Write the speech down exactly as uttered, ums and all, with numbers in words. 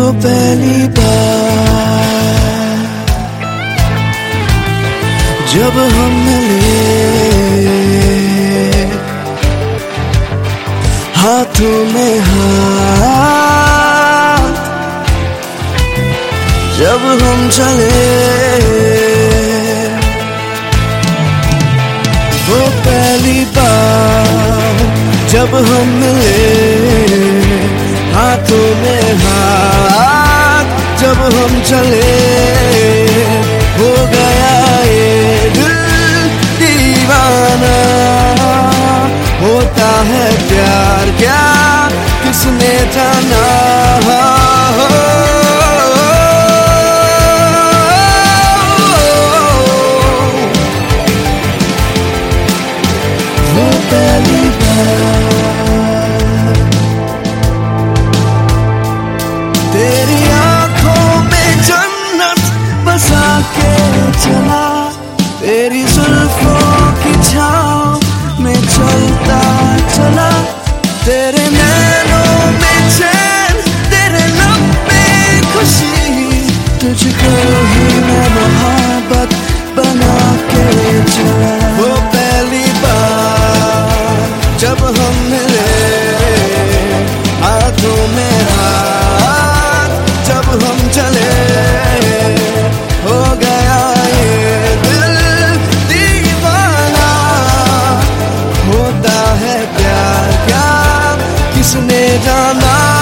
पहली बार जब हम मिले, हाथों में हाथ जब हम चले, वो पहली बार जब हम मिले, हाथों में हाथ जब हम चले, हो गया ये दिल दीवाना। होता है प्यार क्या किसने जाना, वो पहली बार तेरी आंखों में जन्नत बसा के चला, तेरी जुल्फों की छाँव में चलता चला, तेरे नैनों में चैन, तेरे लब में खुशी, तुझको ही मैं मोहब्बत बना के चला। वो पहली बार जब हम मिले, हाथों में हाथ जब हम चले, हो गया ये दिल दीवाना। होता है प्यार क्या किसने जाना।